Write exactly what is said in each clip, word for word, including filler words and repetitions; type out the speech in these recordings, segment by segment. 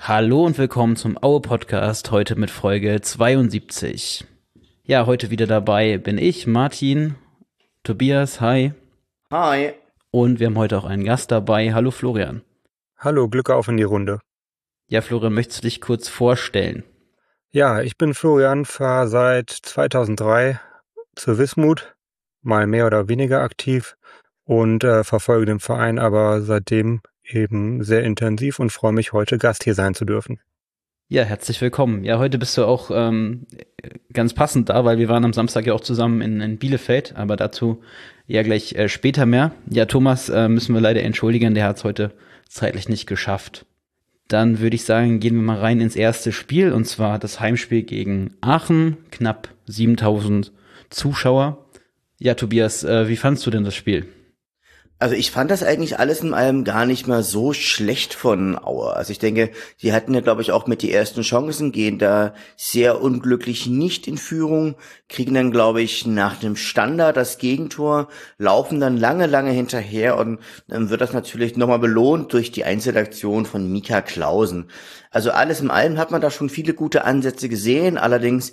Hallo und willkommen zum Aue-Podcast, heute mit Folge zweiundsiebzig. Ja, heute wieder dabei bin ich, Martin, Tobias, hi. Hi. Und wir haben heute auch einen Gast dabei. Hallo Florian. Hallo, Glück auf in die Runde. Ja, Florian, möchtest du dich kurz vorstellen? Ja, ich bin Florian, fahre seit zweitausenddrei zur Wismut, mal mehr oder weniger aktiv und äh, verfolge den Verein aber seitdem eben sehr intensiv und freue mich, heute Gast hier sein zu dürfen. Ja, herzlich willkommen. Ja, heute bist du auch ähm, ganz passend da, weil wir waren am Samstag ja auch zusammen in, in Bielefeld, aber dazu ja gleich äh, später mehr. Ja, Thomas äh, müssen wir leider entschuldigen, der hat es heute zeitlich nicht geschafft. Dann würde ich sagen, gehen wir mal rein ins erste Spiel, und zwar das Heimspiel gegen Aachen, knapp siebentausend Zuschauer. Ja, Tobias, äh, wie fandst du denn das Spiel? Also ich fand das eigentlich alles in allem gar nicht mal so schlecht von Aue. Also ich denke, die hatten ja, glaube ich, auch mit die ersten Chancen, gehen da sehr unglücklich nicht in Führung, kriegen dann, glaube ich, nach dem Standard das Gegentor, laufen dann lange, lange hinterher und dann wird das natürlich nochmal belohnt durch die Einzelaktion von Mika Clausen. Also alles in allem hat man da schon viele gute Ansätze gesehen, allerdings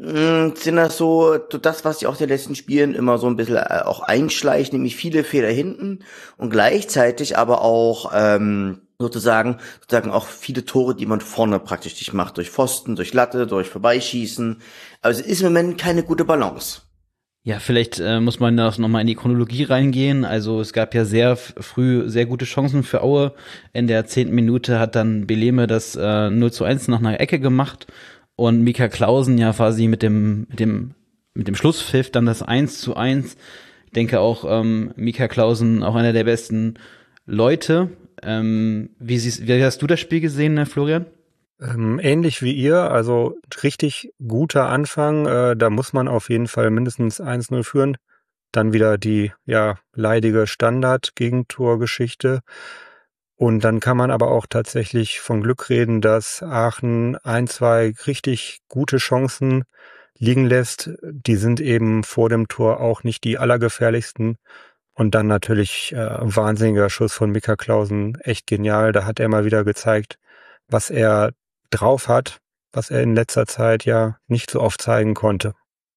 sind das so das, was sich auch der letzten Spielen immer so ein bisschen auch einschleicht, nämlich viele Fehler hinten und gleichzeitig aber auch ähm, sozusagen sozusagen auch viele Tore, die man vorne praktisch nicht macht, durch Pfosten, durch Latte, durch Vorbeischießen. Also es ist im Moment keine gute Balance. Ja, vielleicht äh, muss man da nochmal in die Chronologie reingehen. Also es gab ja sehr f- früh sehr gute Chancen für Aue. In der zehnten Minute hat dann Beleme das äh, null zu eins nach einer Ecke gemacht. Und Mika Clausen ja quasi mit dem, mit dem, mit dem Schlusspfiff dann das eins zu eins. Ich denke auch, ähm, Mika Clausen auch einer der besten Leute. Ähm, wie, siehst, wie hast du das Spiel gesehen, ne, Florian? Ähm, ähnlich wie ihr, also richtig guter Anfang, äh, da muss man auf jeden Fall mindestens eins null führen. Dann wieder die ja leidige Standard-Gegentorgeschichte. Und dann kann man aber auch tatsächlich von Glück reden, dass Aachen ein, zwei richtig gute Chancen liegen lässt. Die sind eben vor dem Tor auch nicht die allergefährlichsten. Und dann natürlich äh, wahnsinniger Schuss von Mika Clausen, echt genial. Da hat er mal wieder gezeigt, was er drauf hat, was er in letzter Zeit ja nicht so oft zeigen konnte.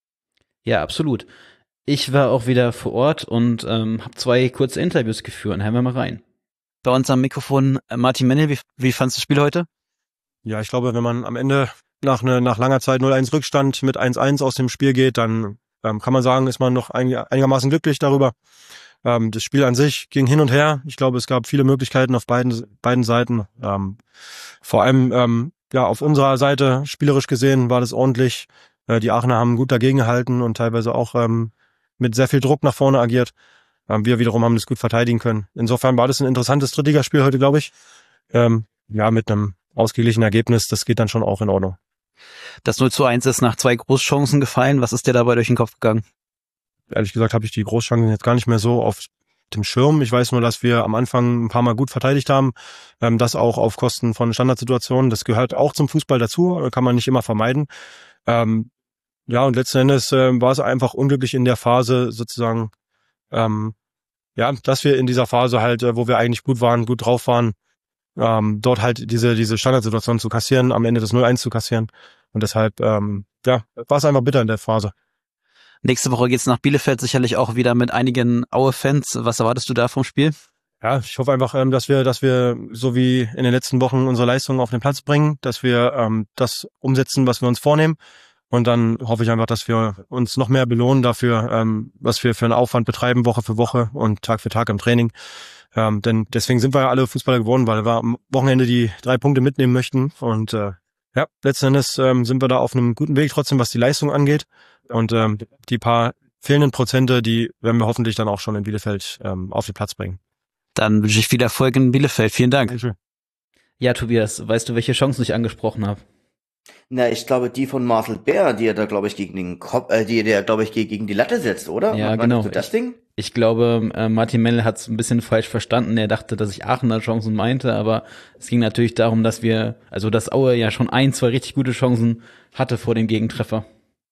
Ja, absolut. Ich war auch wieder vor Ort und ähm, habe zwei kurze Interviews geführt. Hören wir mal rein. Bei uns am Mikrofon äh, Martin Mennel, wie, wie fandst du das Spiel heute? Ja, ich glaube, wenn man am Ende nach, ne, nach langer Zeit null eins Rückstand mit eins eins aus dem Spiel geht, dann ähm, kann man sagen, ist man noch einig, einigermaßen glücklich darüber. Ähm, das Spiel an sich ging hin und her. Ich glaube, es gab viele Möglichkeiten auf beiden beiden Seiten. Ähm, vor allem ähm, ja auf unserer Seite spielerisch gesehen war das ordentlich. Äh, die Aachener haben gut dagegen gehalten und teilweise auch ähm, mit sehr viel Druck nach vorne agiert. Ähm, wir wiederum haben das gut verteidigen können. Insofern war das ein interessantes Drittligaspiel heute, glaube ich. Ähm, ja, mit einem ausgeglichenen Ergebnis, das geht dann schon auch in Ordnung. Das null zu eins ist nach zwei Großchancen gefallen. Was ist dir dabei durch den Kopf gegangen? Ehrlich gesagt habe ich die Großchancen jetzt gar nicht mehr so auf dem Schirm. Ich weiß nur, dass wir am Anfang ein paar Mal gut verteidigt haben. Ähm, das auch auf Kosten von Standardsituationen. Das gehört auch zum Fußball dazu, kann man nicht immer vermeiden. Ähm, ja, und letzten Endes äh, war es einfach unglücklich in der Phase sozusagen, ähm, ja, dass wir in dieser Phase halt, äh, wo wir eigentlich gut waren, gut drauf waren, ähm, dort halt diese diese Standardsituation zu kassieren, am Ende das null eins zu kassieren. Und deshalb, ähm, ja, war es einfach bitter in der Phase. Nächste Woche geht's nach Bielefeld, sicherlich auch wieder mit einigen Aue-Fans. Was erwartest du da vom Spiel? Ja, ich hoffe einfach, ähm, dass wir, dass wir so wie in den letzten Wochen unsere Leistungen auf den Platz bringen, dass wir ähm, das umsetzen, was wir uns vornehmen. Und dann hoffe ich einfach, dass wir uns noch mehr belohnen dafür, ähm, was wir für einen Aufwand betreiben, Woche für Woche und Tag für Tag im Training. Ähm, denn deswegen sind wir ja alle Fußballer geworden, weil wir am Wochenende die drei Punkte mitnehmen möchten. Und äh, ja, letzten Endes ähm, sind wir da auf einem guten Weg trotzdem, was die Leistung angeht. Und ähm, die paar fehlenden Prozente, die werden wir hoffentlich dann auch schon in Bielefeld ähm, auf den Platz bringen. Dann wünsche ich viel Erfolg in Bielefeld. Vielen Dank. Dankeschön. Ja, Tobias, weißt du, welche Chancen ich angesprochen habe? Na, ich glaube, die von Marcel Bär, die er da, glaube ich, gegen den Kopf, äh, die der, glaube ich, gegen die Latte setzt, oder? Ja, Meinst genau. du das Ding? Ich, ich glaube, äh, Martin Mennel hat es ein bisschen falsch verstanden. Er dachte, dass ich Aachener Chancen meinte, aber es ging natürlich darum, dass wir, also dass Aue ja schon ein, zwei richtig gute Chancen hatte vor dem Gegentreffer.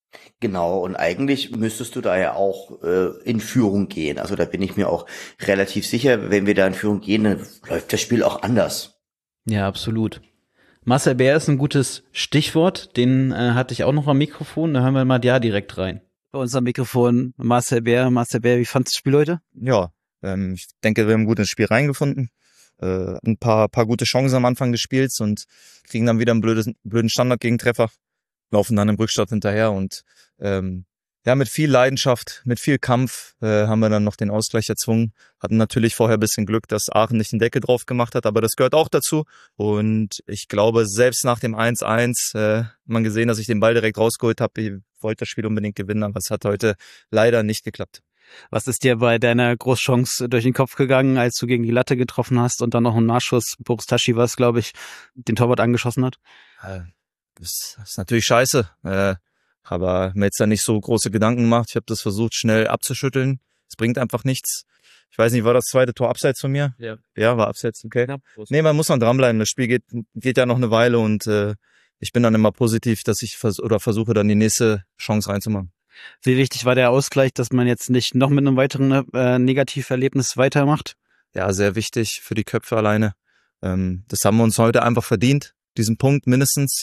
Genau, und eigentlich müsstest du da ja auch äh, in Führung gehen. Also da bin ich mir auch relativ sicher, wenn wir da in Führung gehen, dann läuft das Spiel auch anders. Ja, absolut. Marcel Bär ist ein gutes Stichwort, den äh, hatte ich auch noch am Mikrofon, da hören wir mal ja direkt rein. Bei uns am Mikrofon Marcel Bär. Marcel Bär, wie fandest du das Spiel heute? Ja, ähm, ich denke, wir haben gut ins Spiel reingefunden. Äh, ein paar, paar gute Chancen am Anfang des Spiels und kriegen dann wieder einen blödes, blöden Standardgegentreffer, laufen dann im Rückstand hinterher und ähm, ja, mit viel Leidenschaft, mit viel Kampf äh, haben wir dann noch den Ausgleich erzwungen. Hatten natürlich vorher ein bisschen Glück, dass Aachen nicht den Deckel drauf gemacht hat, aber das gehört auch dazu. Und ich glaube, selbst nach dem eins eins, äh, man gesehen, dass ich den Ball direkt rausgeholt habe. Ich wollte das Spiel unbedingt gewinnen, aber es hat heute leider nicht geklappt. Was ist dir bei deiner Großchance durch den Kopf gegangen, als du gegen die Latte getroffen hast und dann noch einen Nachschuss, Boris Taschi was, glaube ich, den Torwart angeschossen hat? Äh, das ist natürlich scheiße. Äh, Aber mir jetzt da nicht so große Gedanken gemacht. Ich habe das versucht, schnell abzuschütteln. Es bringt einfach nichts. Ich weiß nicht, war das zweite Tor abseits von mir? Ja. Ja, war abseits, okay. Ja, nee, man muss dann dranbleiben. Das Spiel geht, geht ja noch eine Weile und äh, ich bin dann immer positiv, dass ich vers- oder versuche dann die nächste Chance reinzumachen. Wie wichtig war der Ausgleich, dass man jetzt nicht noch mit einem weiteren äh, Negativerlebnis weitermacht? Ja, sehr wichtig für die Köpfe alleine. Ähm, das haben wir uns heute einfach verdient, diesen Punkt mindestens.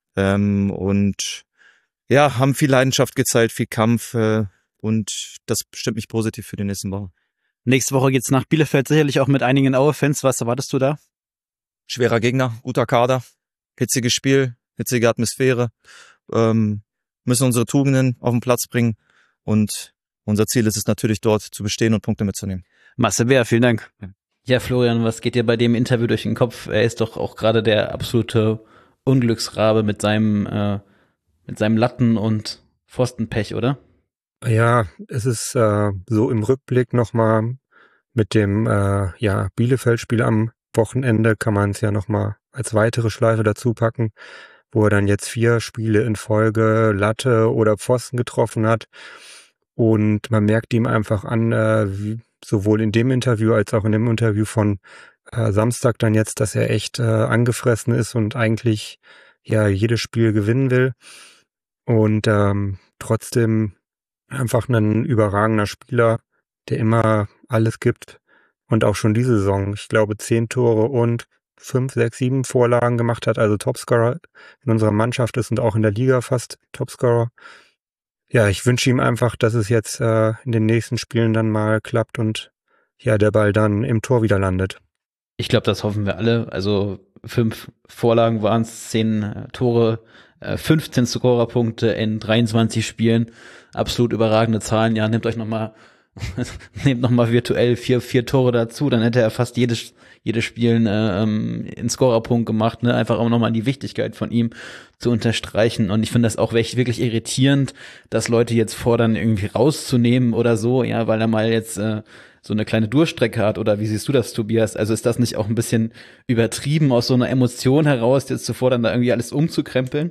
Ähm, und ja, haben viel Leidenschaft gezeigt, viel Kampf äh, und das bestimmt mich positiv für die nächsten Wochen. Nächste Woche geht's nach Bielefeld, sicherlich auch mit einigen Aue-Fans. Was erwartest du da? Schwerer Gegner, guter Kader, hitziges Spiel, hitzige Atmosphäre. Ähm, müssen unsere Tugenden auf den Platz bringen und unser Ziel ist es natürlich dort zu bestehen und Punkte mitzunehmen. Marcel Bär, vielen Dank. Ja, Florian, was geht dir bei dem Interview durch den Kopf? Er ist doch auch gerade der absolute Unglücksrabe mit seinem äh, mit seinem Latten- und Pfostenpech, oder? Ja, es ist äh, so im Rückblick nochmal mit dem äh, ja, Bielefeld-Spiel am Wochenende kann man es ja nochmal als weitere Schleife dazu packen, wo er dann jetzt vier Spiele in Folge Latte oder Pfosten getroffen hat. Und man merkt ihm einfach an, äh, wie, sowohl in dem Interview als auch in dem Interview von äh, Samstag dann jetzt, dass er echt äh, angefressen ist und eigentlich ja jedes Spiel gewinnen will. Und ähm, trotzdem einfach ein überragender Spieler, der immer alles gibt. Und auch schon diese Saison, ich glaube, zehn Tore und fünf, sechs, sieben Vorlagen gemacht hat. Also Topscorer in unserer Mannschaft ist und auch in der Liga fast Topscorer. Ja, ich wünsche ihm einfach, dass es jetzt äh, in den nächsten Spielen dann mal klappt und ja, der Ball dann im Tor wieder landet. Ich glaube, das hoffen wir alle. Also fünf Vorlagen waren es, zehn äh, Tore, äh, fünfzehn Scorerpunkte in dreiundzwanzig Spielen. Absolut überragende Zahlen. Ja, nehmt euch nochmal nehmt nochmal virtuell vier, vier Tore dazu. Dann hätte er fast jedes, jedes Spiel äh, ähm, einen Scorerpunkt gemacht. Ne? Einfach auch nochmal die Wichtigkeit von ihm zu unterstreichen. Und ich finde das auch wirklich irritierend, dass Leute jetzt fordern, irgendwie rauszunehmen oder so. Ja, weil er mal jetzt äh, so eine kleine Durchstrecke hat, oder wie siehst du das, Tobias? Also ist das nicht auch ein bisschen übertrieben, aus so einer Emotion heraus jetzt zu fordern, da irgendwie alles umzukrempeln?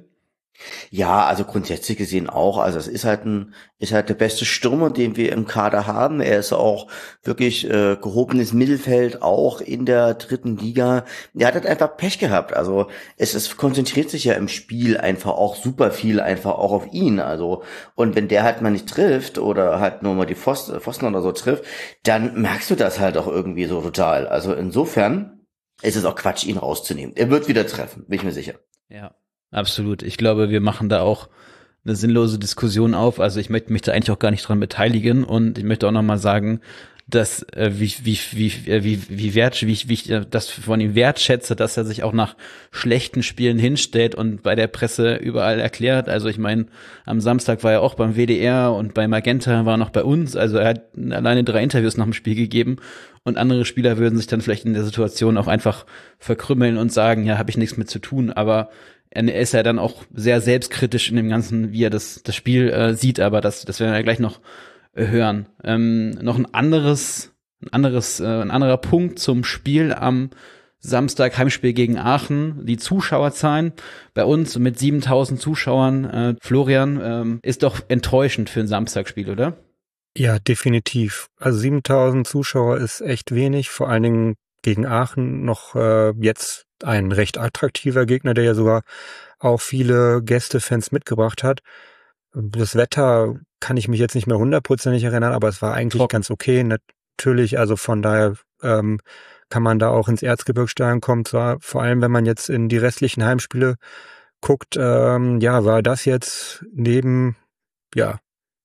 Ja, also grundsätzlich gesehen auch. Also es ist halt ein, ist halt der beste Stürmer, den wir im Kader haben. Er ist auch wirklich äh, gehobenes Mittelfeld, auch in der dritten Liga. Er hat halt einfach Pech gehabt. Also es, es konzentriert sich ja im Spiel einfach auch super viel einfach auch auf ihn. Also und wenn der halt mal nicht trifft oder halt nur mal die Pfosten, Pfosten oder so trifft, dann merkst du das halt auch irgendwie so total. Also insofern ist es auch Quatsch, ihn rauszunehmen. Er wird wieder treffen, bin ich mir sicher. Ja. Absolut. Ich glaube, wir machen da auch eine sinnlose Diskussion auf. Also ich möchte mich da eigentlich auch gar nicht dran beteiligen und ich möchte auch nochmal sagen, dass äh, wie wie wie wie wie wert wie ich, wie ich das von ihm wertschätze, dass er sich auch nach schlechten Spielen hinstellt und bei der Presse überall erklärt. Also ich meine, am Samstag war er auch beim W D R und bei Magenta war er noch bei uns. Also er hat alleine drei Interviews nach dem Spiel gegeben und andere Spieler würden sich dann vielleicht in der Situation auch einfach verkrümmeln und sagen, ja, habe ich nichts mit zu tun. Aber er ist ja dann auch sehr selbstkritisch in dem Ganzen, wie er das das Spiel äh, sieht. Aber das das werden wir gleich noch hören. Ähm, noch ein anderes, ein anderes, äh, ein anderer Punkt zum Spiel am Samstag, Heimspiel gegen Aachen. Die Zuschauerzahlen bei uns mit siebentausend Zuschauern, äh, Florian, ähm, ist doch enttäuschend für ein Samstagsspiel, oder? Ja, definitiv. Also siebentausend Zuschauer ist echt wenig, vor allen Dingen gegen Aachen noch äh, jetzt ein recht attraktiver Gegner, der ja sogar auch viele Gästefans mitgebracht hat. Das Wetter kann ich mich jetzt nicht mehr hundertprozentig erinnern, aber es war eigentlich Trocken. ganz okay. natürlich, also von daher ähm, kann man da auch ins Erzgebirgsstadion kommen, zwar vor allem, wenn man jetzt in die restlichen Heimspiele guckt, ähm, ja, war das jetzt neben, ja,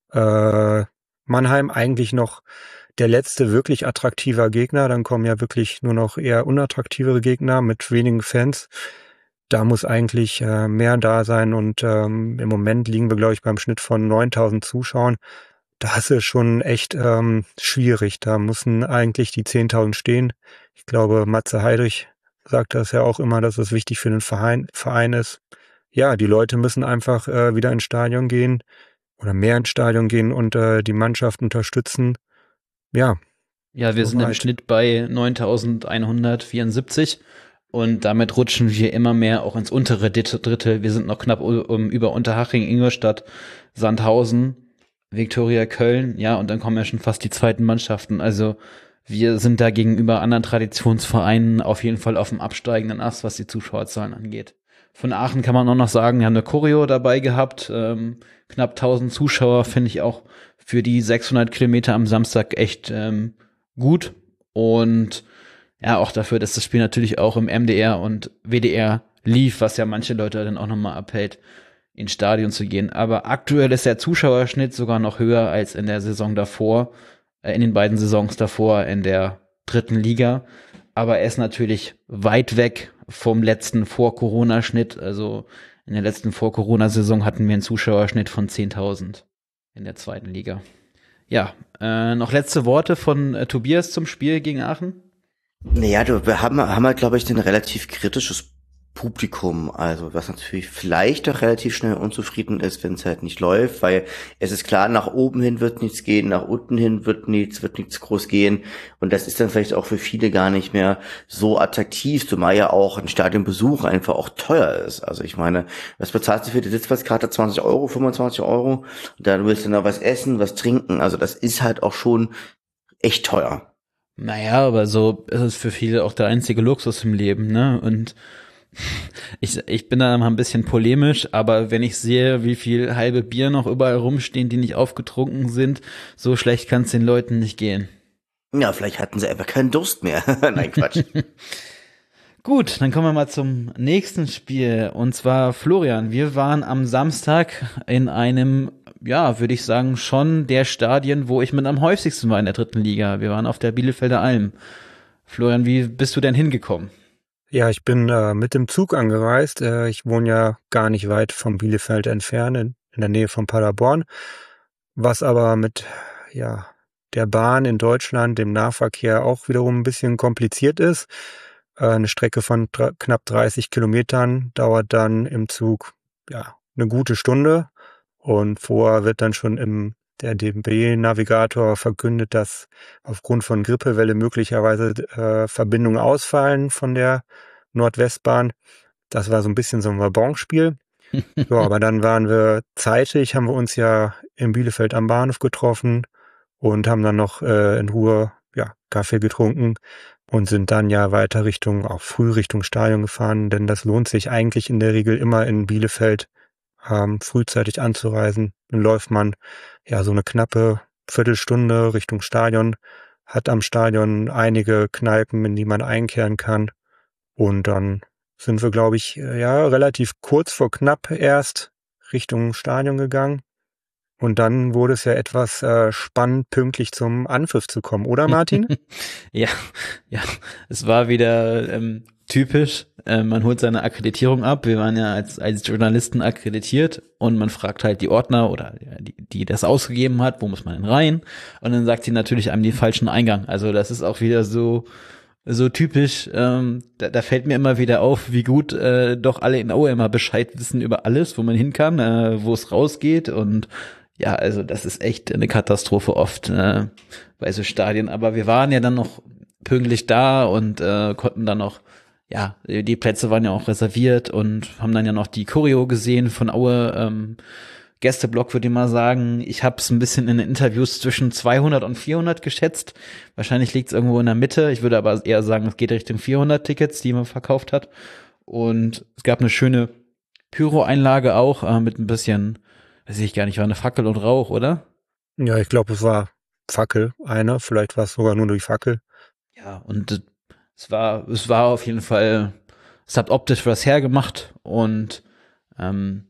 äh, Mannheim eigentlich noch der letzte wirklich attraktiver Gegner, dann kommen ja wirklich nur noch eher unattraktivere Gegner mit wenigen Fans. Da muss eigentlich äh, mehr da sein und ähm, im Moment liegen wir, glaube ich, beim Schnitt von neuntausend Zuschauern. Das ist schon echt ähm, schwierig. Da müssen eigentlich die zehntausend stehen. Ich glaube, Matze Heidrich sagt das ja auch immer, dass es wichtig für den Verein, Verein ist. Ja, die Leute müssen einfach äh, wieder ins Stadion gehen oder mehr ins Stadion gehen und äh, die Mannschaft unterstützen. Ja. Ja, wir so sind im weit. Schnitt bei neuntausendeinhundertvierundsiebzig und damit rutschen wir immer mehr auch ins untere Drittel. Wir sind noch knapp um, über Unterhaching, Ingolstadt, Sandhausen, Viktoria Köln, ja, und dann kommen ja schon fast die zweiten Mannschaften. Also wir sind da gegenüber anderen Traditionsvereinen auf jeden Fall auf dem absteigenden Ast, was die Zuschauerzahlen angeht. Von Aachen kann man auch noch sagen, wir haben eine Choreo dabei gehabt, ähm, knapp tausend Zuschauer, finde ich auch für die sechshundert Kilometer am Samstag echt ähm, gut. Und ja, auch dafür, dass das Spiel natürlich auch im M D R und W D R lief, was ja manche Leute dann auch nochmal abhält, ins Stadion zu gehen. Aber aktuell ist der Zuschauerschnitt sogar noch höher als in der Saison davor, äh, in den beiden Saisons davor in der dritten Liga. Aber er ist natürlich weit weg vom letzten Vor-Corona-Schnitt. Also in der letzten Vor-Corona-Saison hatten wir einen Zuschauerschnitt von zehntausend in der zweiten Liga. Ja, äh, noch letzte Worte von äh, Tobias zum Spiel gegen Aachen? Naja, du, wir haben, haben halt, glaube ich, ein relativ kritisches Publikum, also was natürlich vielleicht auch relativ schnell unzufrieden ist, wenn es halt nicht läuft, weil es ist klar, nach oben hin wird nichts gehen, nach unten hin wird nichts, wird nichts groß gehen und das ist dann vielleicht auch für viele gar nicht mehr so attraktiv, zumal ja auch ein Stadionbesuch einfach auch teuer ist. Also ich meine, was bezahlst du für die Sitzplatzkarte? zwanzig Euro, fünfundzwanzig Euro und dann willst du noch was essen, was trinken, also das ist halt auch schon echt teuer. Naja, aber so ist es für viele auch der einzige Luxus im Leben, ne? Und ich, ich bin da mal ein bisschen polemisch, aber wenn ich sehe, wie viel halbe Bier noch überall rumstehen, die nicht aufgetrunken sind, so schlecht kann es den Leuten nicht gehen. Ja, vielleicht hatten sie einfach keinen Durst mehr. Nein, Quatsch. Gut, dann kommen wir mal zum nächsten Spiel. Und zwar, Florian, wir waren am Samstag in einem, ja, würde ich sagen, schon der Stadien, wo ich mit am häufigsten war in der dritten Liga. Wir waren auf der Bielefelder Alm. Florian, wie bist du denn hingekommen? Ja, ich bin äh, mit dem Zug angereist. Äh, ich wohne ja gar nicht weit vom Bielefeld entfernt, in, in der Nähe von Paderborn. Was aber mit ja der Bahn in Deutschland, dem Nahverkehr auch wiederum ein bisschen kompliziert ist. Äh, eine Strecke von dr- knapp dreißig Kilometern dauert dann im Zug ja eine gute Stunde. Und vorher wird dann schon im der D B-Navigator verkündet, dass aufgrund von Grippewelle möglicherweise äh, Verbindungen ausfallen von der Nordwestbahn. Das war so ein bisschen so ein Wabonspiel. Ja, aber dann waren wir zeitig, haben wir uns ja in Bielefeld am Bahnhof getroffen und haben dann noch äh, in Ruhe ja Kaffee getrunken und sind dann ja weiter Richtung, auch früh Richtung Stadion gefahren, denn das lohnt sich eigentlich in der Regel immer in Bielefeld ähm, frühzeitig anzureisen. Dann läuft man ja so eine knappe Viertelstunde Richtung Stadion, hat am Stadion einige Kneipen, in die man einkehren kann. Und dann sind wir, glaube ich, ja relativ kurz vor knapp erst Richtung Stadion gegangen. Und dann wurde es ja etwas äh, spannend, pünktlich zum Anpfiff zu kommen, oder Martin? ja, ja, es war wieder ähm, typisch. Äh, man holt seine Akkreditierung ab. Wir waren ja als als Journalisten akkreditiert und man fragt halt die Ordner oder die, die das ausgegeben hat, wo muss man denn rein? Und dann sagt sie natürlich einem den falschen Eingang. Also das ist auch wieder so so typisch. Ähm, da, da fällt mir immer wieder auf, wie gut äh, doch alle in Aue immer Bescheid wissen über alles, wo man hin kann, äh, wo es rausgeht und ja, also das ist echt eine Katastrophe oft äh, bei so Stadien. Aber wir waren ja dann noch pünktlich da und äh, konnten dann noch, ja, die Plätze waren ja auch reserviert und haben dann ja noch die Choreo gesehen von Aue. Ähm, Gästeblock würde ich mal sagen. Ich habe es ein bisschen in den Interviews zwischen zweihundert und vierhundert geschätzt. Wahrscheinlich liegt es irgendwo in der Mitte. Ich würde aber eher sagen, es geht Richtung vierhundert Tickets, die man verkauft hat. Und es gab eine schöne Pyro-Einlage auch äh, mit ein bisschen, weiß ich gar nicht, war eine Fackel und Rauch, oder? Ja, ich glaube, es war Fackel eine, vielleicht war es sogar nur die Fackel. Ja, und äh, es war, es war auf jeden Fall, es hat optisch was hergemacht und ähm,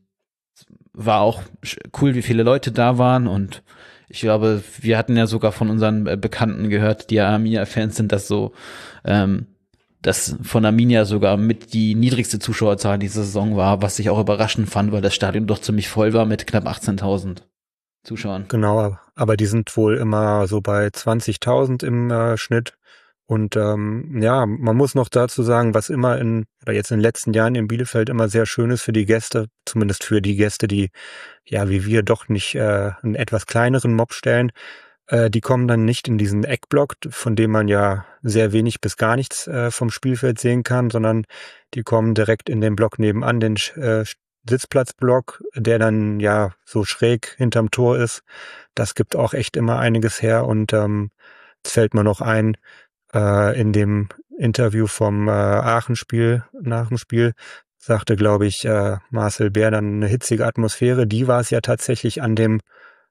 war auch cool, wie viele Leute da waren und ich glaube, wir hatten ja sogar von unseren Bekannten gehört, die ja Arminia-Fans sind, dass so, ähm, dass von Arminia sogar mit die niedrigste Zuschauerzahl diese Saison war, was ich auch überraschend fand, weil das Stadion doch ziemlich voll war mit knapp achtzehntausend Zuschauern. Genau, aber die sind wohl immer so bei zwanzigtausend im äh, Schnitt. Und ähm, ja, man muss noch dazu sagen, was immer in, oder jetzt in den letzten Jahren in Bielefeld immer sehr schön ist für die Gäste, zumindest für die Gäste, die, ja, wie wir doch nicht äh, einen etwas kleineren Mob stellen, äh, die kommen dann nicht in diesen Eckblock, von dem man ja sehr wenig bis gar nichts äh, vom Spielfeld sehen kann, sondern die kommen direkt in den Block nebenan, den äh, Sitzplatzblock, der dann ja so schräg hinterm Tor ist. Das gibt auch echt immer einiges her und ähm, jetzt fällt mir noch ein, äh, in dem Interview vom äh, Aachen-Spiel, nach dem Spiel, sagte, glaube ich, äh, Marcel Bär dann eine hitzige Atmosphäre. Die war es ja tatsächlich an dem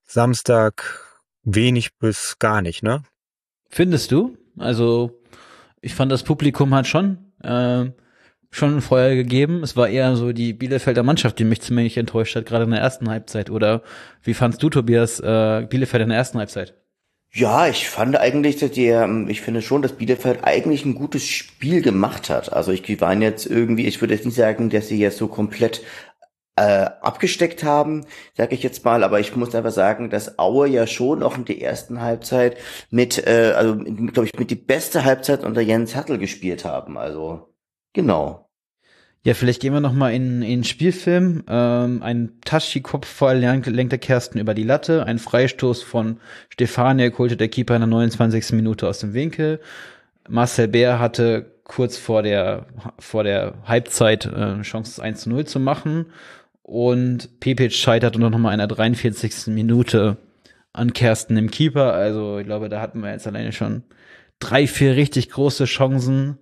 Samstag wenig bis gar nicht, ne? Findest du? Also, ich fand, das Publikum hat schon äh, schon ein Feuer gegeben. Es war eher so die Bielefelder Mannschaft, die mich ziemlich enttäuscht hat, gerade in der ersten Halbzeit. Oder wie fandst du, Tobias, äh, Bielefeld in der ersten Halbzeit? Ja, ich fand eigentlich, dass die, ähm, ich finde schon, dass Bielefeld eigentlich ein gutes Spiel gemacht hat. Also ich, die waren jetzt irgendwie, ich würde jetzt nicht sagen, dass sie jetzt so komplett äh, abgesteckt haben, sage ich jetzt mal, aber ich muss einfach sagen, dass Aue ja schon auch in der ersten Halbzeit mit, äh, also glaube ich, mit die beste Halbzeit unter Jens Hertel gespielt haben. Also genau. Ja, vielleicht gehen wir noch mal in, in den Spielfilm. Ähm, ein Taschi-Kopfball lenkte Kersten über die Latte. Ein Freistoß von Stefaniak holte der Keeper in der neunundzwanzigsten Minute aus dem Winkel. Marcel Bär hatte kurz vor der vor der Halbzeit äh, eine Chance, eins zu null zu machen. Und Pepic scheiterte noch mal in der dreiundvierzigsten Minute an Kersten, dem Keeper. Also ich glaube, da hatten wir jetzt alleine schon drei, vier richtig große Chancen.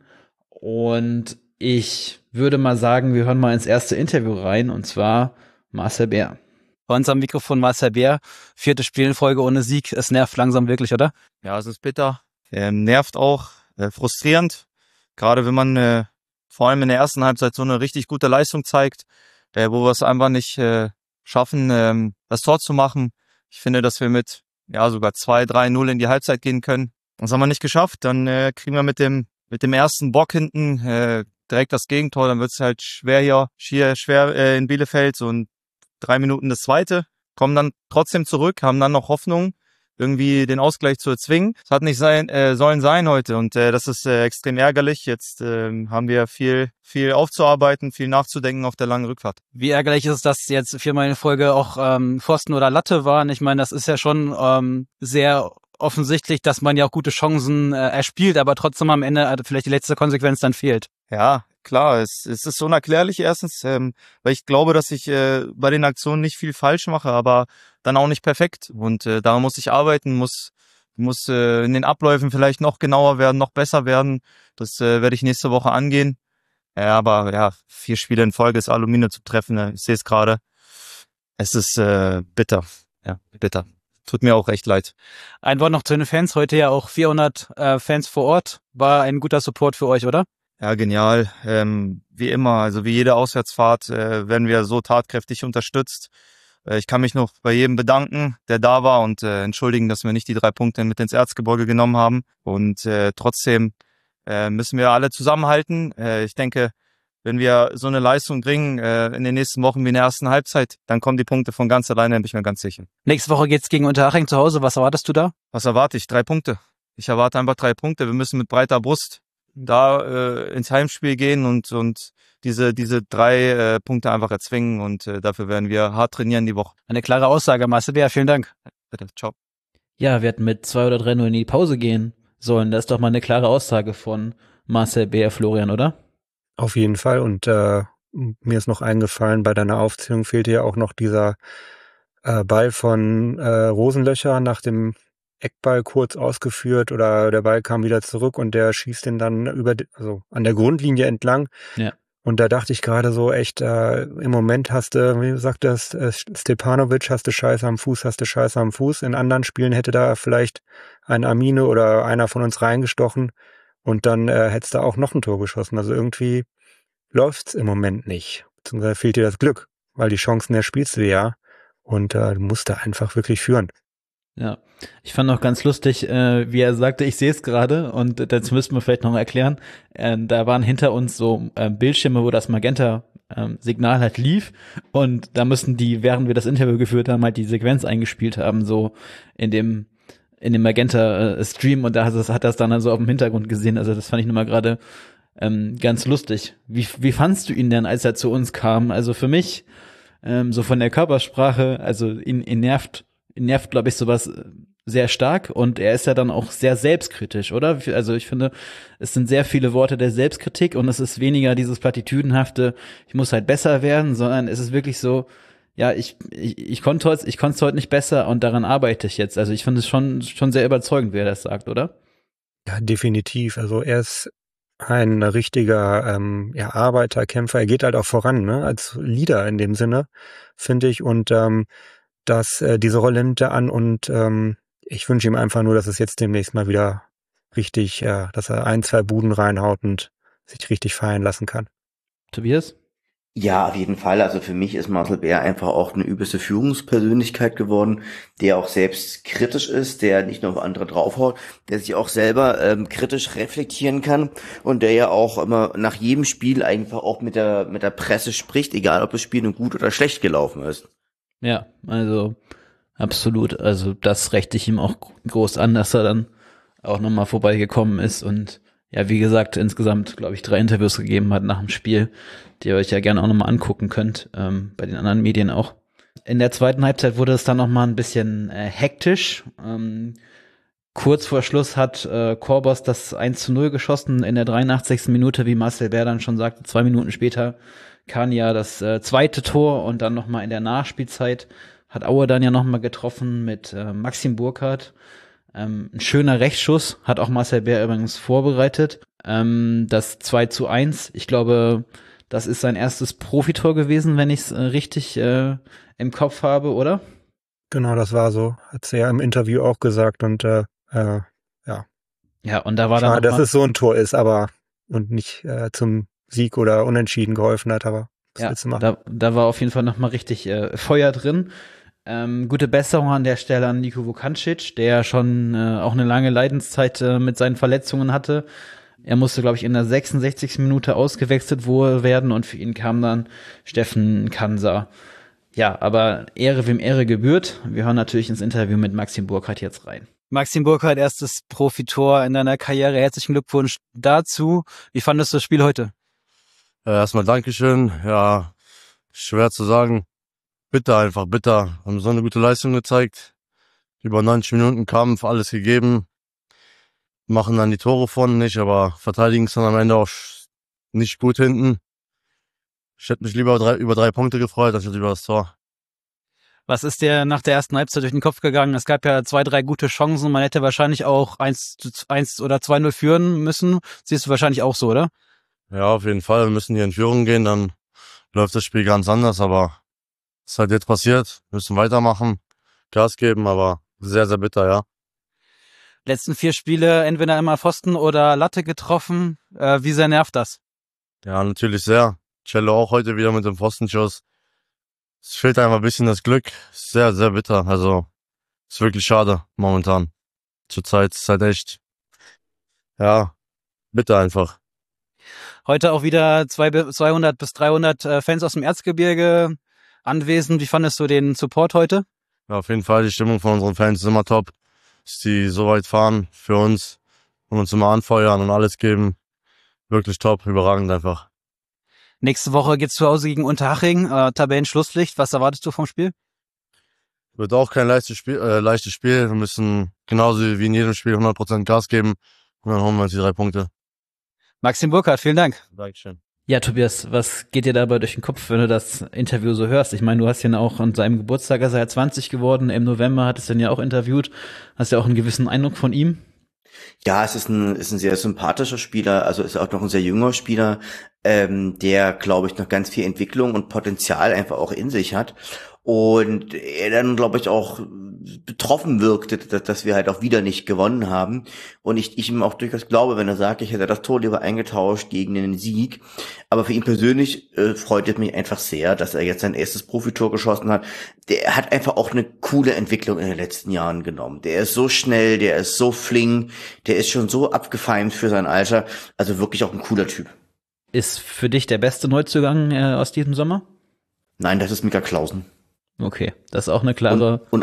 Und ich würde mal sagen, wir hören mal ins erste Interview rein, und zwar Marcel Bär. Bei uns am Mikrofon Marcel Bär, vierte Spiel in Folge ohne Sieg. Es nervt langsam wirklich, oder? Ja, es ist bitter, ähm, nervt auch, äh, frustrierend. Gerade wenn man äh, vor allem in der ersten Halbzeit so eine richtig gute Leistung zeigt, äh, wo wir es einfach nicht äh, schaffen, ähm, das Tor zu machen. Ich finde, dass wir mit ja sogar zwei, drei null in die Halbzeit gehen können. Das haben wir nicht geschafft. Dann äh, kriegen wir mit dem mit dem ersten Bock hinten äh, direkt das Gegentor. Dann wird es halt schwer hier, hier schwer äh, in Bielefeld. So in drei Minuten das zweite. Kommen dann trotzdem zurück, haben dann noch Hoffnung, irgendwie den Ausgleich zu erzwingen. Es hat nicht sein, äh, sollen sein heute und äh, das ist äh, extrem ärgerlich. Jetzt äh, haben wir viel viel aufzuarbeiten, viel nachzudenken auf der langen Rückfahrt. Wie ärgerlich ist es, dass jetzt viermal in Folge auch ähm, Pfosten oder Latte waren? Ich meine, das ist ja schon ähm, sehr offensichtlich, dass man ja auch gute Chancen äh, erspielt, aber trotzdem am Ende äh, vielleicht die letzte Konsequenz dann fehlt. Ja, klar, es, es ist unerklärlich erstens, ähm, weil ich glaube, dass ich äh, bei den Aktionen nicht viel falsch mache, aber dann auch nicht perfekt. Und äh, da muss ich arbeiten, muss muss äh, in den Abläufen vielleicht noch genauer werden, noch besser werden. Das äh, werde ich nächste Woche angehen. Ja, aber ja, vier Spiele in Folge ist Aluminium zu treffen. Ne? Ich sehe es gerade. Es ist äh, bitter. Ja, bitter. Tut mir auch echt leid. Ein Wort noch zu den Fans. Heute ja auch vierhundert äh, Fans vor Ort. War ein guter Support für euch, oder? Ja, genial. Ähm, wie immer, also wie jede Auswärtsfahrt äh, werden wir so tatkräftig unterstützt. Äh, ich kann mich noch bei jedem bedanken, der da war und äh, entschuldigen, dass wir nicht die drei Punkte mit ins Erzgebirge genommen haben. Und äh, trotzdem äh, müssen wir alle zusammenhalten. Äh, ich denke, wenn wir so eine Leistung bringen äh, in den nächsten Wochen wie in der ersten Halbzeit, dann kommen die Punkte von ganz alleine, bin ich mir ganz sicher. Nächste Woche geht's gegen Unterhaching zu Hause. Was erwartest du da? Was erwarte ich? Drei Punkte. Ich erwarte einfach drei Punkte. Wir müssen mit breiter Brust da äh, ins Heimspiel gehen und und diese diese drei äh, Punkte einfach erzwingen und äh, dafür werden wir hart trainieren die Woche. Eine klare Aussage, Marcel Bär. Vielen Dank. Bitte, ciao. Ja, wir hätten mit zwei oder drei null in die Pause gehen sollen. Das ist doch mal eine klare Aussage von Marcel Bär, Florian, oder? Auf jeden Fall. Und äh, mir ist noch eingefallen, bei deiner Aufzählung fehlte ja auch noch dieser äh, Ball von äh, Rosenlöcher nach dem Eckball kurz ausgeführt oder der Ball kam wieder zurück und der schießt den dann über, die, also an der Grundlinie entlang. Ja. Und da dachte ich gerade so echt, äh, im Moment hast du, wie sagt das, äh, Stepanovic, hast du Scheiße am Fuß, hast du Scheiße am Fuß. In anderen Spielen hätte da vielleicht ein Amine oder einer von uns reingestochen und dann äh, hättest du auch noch ein Tor geschossen. Also irgendwie läuft's im Moment nicht. Beziehungsweise fehlt dir das Glück, weil die Chancen erspielst du ja und äh, du musst da einfach wirklich führen. Ja, ich fand auch ganz lustig, äh, wie er sagte, ich sehe es gerade und das müssten wir vielleicht noch erklären. Äh, da waren hinter uns so äh, Bildschirme, wo das Magenta-Signal ähm, halt lief und da müssen die, während wir das Interview geführt haben, halt die Sequenz eingespielt haben, so in dem in dem Magenta-Stream und da hat das, hat das dann also auf dem Hintergrund gesehen. Also das fand ich nochmal gerade ähm, ganz lustig. Wie, wie fandst du ihn denn, als er zu uns kam? Also für mich, ähm, so von der Körpersprache, also ihn, ihn nervt ihn nervt, glaube ich, sowas sehr stark und er ist ja dann auch sehr selbstkritisch, oder? Also ich finde, es sind sehr viele Worte der Selbstkritik und es ist weniger dieses platitüdenhafte, ich muss halt besser werden, sondern es ist wirklich so, ja, ich ich, ich konnte heute ich konnte es heute nicht besser und daran arbeite ich jetzt. Also ich finde es schon schon sehr überzeugend, wie er das sagt, oder? Ja, definitiv. Also er ist ein richtiger ähm, ja, Arbeiter, Kämpfer. Er geht halt auch voran, ne? Als Leader in dem Sinne, finde ich. Und ähm, dass äh, diese Rolle nimmt er an und ähm, ich wünsche ihm einfach nur, dass es jetzt demnächst mal wieder richtig, ja, dass er ein, zwei Buden reinhaut und sich richtig feiern lassen kann. Tobias? Ja, auf jeden Fall. Also für mich ist Marcel Bär einfach auch eine übelste Führungspersönlichkeit geworden, der auch selbst kritisch ist, der nicht nur auf andere draufhaut, der sich auch selber ähm, kritisch reflektieren kann und der ja auch immer nach jedem Spiel einfach auch mit der mit der Presse spricht, egal ob das Spiel nun gut oder schlecht gelaufen ist. Ja, also absolut. Also das rechte ich ihm auch groß an, dass er dann auch nochmal vorbeigekommen ist und ja, wie gesagt, insgesamt, glaube ich, drei Interviews gegeben hat nach dem Spiel, die ihr euch ja gerne auch nochmal angucken könnt, ähm, bei den anderen Medien auch. In der zweiten Halbzeit wurde es dann nochmal ein bisschen äh, hektisch. Ähm, kurz vor Schluss hat äh, Korbos das eins zu null geschossen in der dreiundachtzigsten Minute, wie Marcel Bär dann schon sagte, zwei Minuten später kam ja das äh, zweite Tor und dann nochmal in der Nachspielzeit hat Aue dann ja nochmal getroffen mit äh, Maxim Burkhardt. Ähm, ein schöner Rechtsschuss, hat auch Marcel Bär übrigens vorbereitet. Ähm, das zwei zu eins, ich glaube, das ist sein erstes Profitor gewesen, wenn ich es äh, richtig äh, im Kopf habe, oder? Genau, das war so. Hat sie ja im Interview auch gesagt und äh, äh, ja. Ja, und da war Schade, dann dass es so ein Tor ist, aber und nicht äh, zum Sieg oder Unentschieden geholfen hat, aber was ja, willst du machen? da, da war auf jeden Fall nochmal richtig äh, Feuer drin. Ähm, gute Besserung an der Stelle an Niko Vukancic, der schon äh, auch eine lange Leidenszeit äh, mit seinen Verletzungen hatte. Er musste, glaube ich, in der sechsundsechzigsten Minute ausgewechselt werden und für ihn kam dann Steffen Kansa. Ja, aber Ehre wem Ehre gebührt. Wir hören natürlich ins Interview mit Maxim Burkhardt jetzt rein. Maxim Burkhardt, erstes Profitor in deiner Karriere. Herzlichen Glückwunsch dazu. Wie fandest du das Spiel heute? Äh, erstmal Dankeschön. Ja, schwer zu sagen. Bitter einfach, bitter. Haben so eine gute Leistung gezeigt. Über neunzig Minuten Kampf, alles gegeben. Machen dann die Tore von nicht, aber verteidigen es dann am Ende auch nicht gut hinten. Ich hätte mich lieber drei, über drei Punkte gefreut, als über das Tor. Was ist dir nach der ersten Halbzeit durch den Kopf gegangen? Es gab ja zwei, drei gute Chancen. Man hätte wahrscheinlich auch eins oder zwei null führen müssen. Siehst du wahrscheinlich auch so, oder? Ja, auf jeden Fall. Wir müssen hier in Führung gehen, dann läuft das Spiel ganz anders. Aber es ist halt jetzt passiert. Wir müssen weitermachen, Gas geben, aber sehr, sehr bitter, ja. Letzten vier Spiele entweder immer Pfosten oder Latte getroffen. Äh, wie sehr nervt das? Ja, natürlich sehr. Cello auch heute wieder mit dem Pfostenschuss. Es fehlt einfach ein bisschen das Glück. Sehr, sehr bitter. Also, ist wirklich schade momentan. Zurzeit ist halt echt, ja, bitter einfach. Heute auch wieder zweihundert bis dreihundert Fans aus dem Erzgebirge anwesend. Wie fandest du den Support heute? Ja, auf jeden Fall. Die Stimmung von unseren Fans ist immer top. Dass die so weit fahren für uns und uns immer anfeuern und alles geben. Wirklich top, überragend einfach. Nächste Woche geht's zu Hause gegen Unterhaching, äh, Tabellenschlusslicht. Was erwartest du vom Spiel? Wird auch kein leichtes Spiel, äh, leichtes Spiel. Wir müssen genauso wie in jedem Spiel hundert Prozent Gas geben und dann holen wir uns die drei Punkte. Maxim Burkhardt, vielen Dank. Dankeschön. Ja, Tobias, was geht dir dabei durch den Kopf, wenn du das Interview so hörst? Ich meine, du hast ihn auch an seinem Geburtstag, ist er ja zwanzig geworden, im November hattest du ihn ja auch interviewt. Hast ja auch einen gewissen Eindruck von ihm? Ja, es ist ein, ist ein sehr sympathischer Spieler, also ist auch noch ein sehr junger Spieler, ähm, der, glaube ich, noch ganz viel Entwicklung und Potenzial einfach auch in sich hat. Und er dann, glaube ich, auch betroffen wirkte, dass, dass wir halt auch wieder nicht gewonnen haben. Und ich, ich ihm auch durchaus glaube, wenn er sagt, ich hätte das Tor lieber eingetauscht gegen den Sieg. Aber für ihn persönlich äh, freut es mich einfach sehr, dass er jetzt sein erstes Profitor geschossen hat. Der hat einfach auch eine coole Entwicklung in den letzten Jahren genommen. Der ist so schnell, der ist so flink, der ist schon so abgefeimt für sein Alter. Also wirklich auch ein cooler Typ. Ist für dich der beste Neuzugang äh, aus diesem Sommer? Nein, das ist Mika Clausen. Okay, das ist auch eine klare, Und, und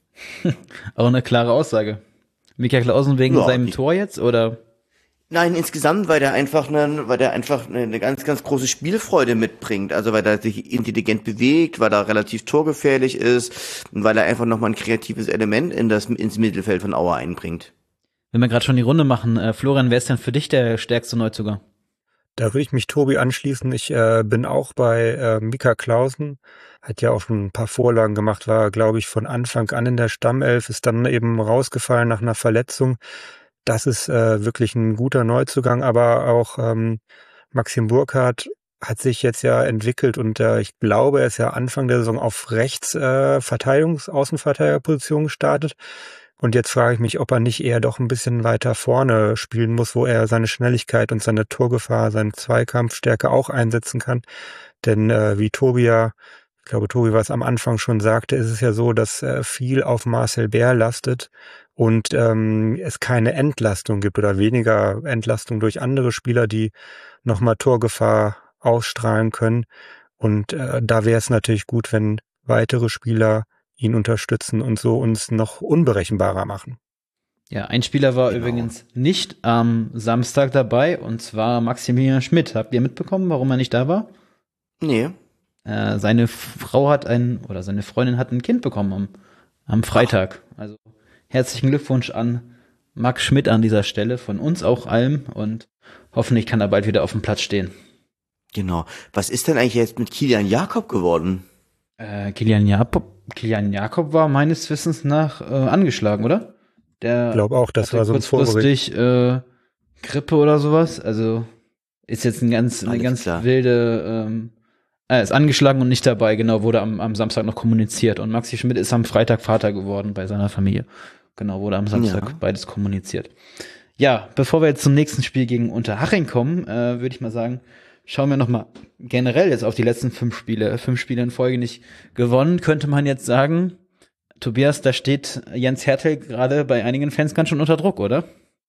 auch eine klare Aussage. Mika Clausen wegen Ja, seinem die- Tor jetzt, oder? Nein, insgesamt, weil der einfach eine, weil der einfach eine, eine ganz, ganz große Spielfreude mitbringt. Also weil er sich intelligent bewegt, weil er relativ torgefährlich ist und weil er einfach nochmal ein kreatives Element in das, ins Mittelfeld von Aue einbringt. Wenn wir gerade schon die Runde machen, äh, Florian, wer ist denn für dich der stärkste Neuzugang? Da würde ich mich Tobi anschließen. Ich äh, bin auch bei äh, Mika Clausen. Hat ja auch schon ein paar Vorlagen gemacht, war, glaube ich, von Anfang an in der Stammelf, ist dann eben rausgefallen nach einer Verletzung. Das ist äh, wirklich ein guter Neuzugang, aber auch ähm, Maxim Burkhardt hat sich jetzt ja entwickelt und äh, ich glaube, er ist ja Anfang der Saison auf rechts äh, Verteidigungs-, Außenverteidigerposition gestartet. Und jetzt frage ich mich, ob er nicht eher doch ein bisschen weiter vorne spielen muss, wo er seine Schnelligkeit und seine Torgefahr, seine Zweikampfstärke auch einsetzen kann. Denn äh, wie Tobi ja, ich glaube, Tobi was am Anfang schon sagte, ist es ja so, dass äh, viel auf Marcel Bär lastet und ähm, es keine Entlastung gibt oder weniger Entlastung durch andere Spieler, die nochmal Torgefahr ausstrahlen können. Und äh, da wäre es natürlich gut, wenn weitere Spieler ihn unterstützen und so uns noch unberechenbarer machen. Ja, ein Spieler war Genau. übrigens nicht am Samstag dabei, und zwar Maximilian Schmidt. Habt ihr mitbekommen, warum er nicht da war? Nee. Äh, seine Frau hat ein, oder seine Freundin hat ein Kind bekommen am, am Freitag. Also herzlichen Glückwunsch an Max Schmidt an dieser Stelle, von uns auch allen, und hoffentlich kann er bald wieder auf dem Platz stehen. Genau. Was ist denn eigentlich jetzt mit Kilian Jakob geworden? Äh, Kilian Jakob, Kilian Jakob war meines Wissens nach äh, angeschlagen, oder? Der Ich glaube auch, das hatte war so ein Vorbericht. kurzfristig äh, Grippe oder sowas. Also ist jetzt ein ganz, eine Alles ganz klar. wilde, ähm, er ist angeschlagen und nicht dabei, genau, wurde am, am Samstag noch kommuniziert. Und Maxi Schmidt ist am Freitag Vater geworden bei seiner Familie. Genau, wurde am Samstag Ja. beides kommuniziert. Ja, bevor wir jetzt zum nächsten Spiel gegen Unterhaching kommen, äh, würde ich mal sagen, schauen wir noch mal generell jetzt auf die letzten fünf Spiele. Fünf Spiele in Folge nicht gewonnen, könnte man jetzt sagen. Tobias, da steht Jens Hertel gerade bei einigen Fans ganz schön unter Druck, oder?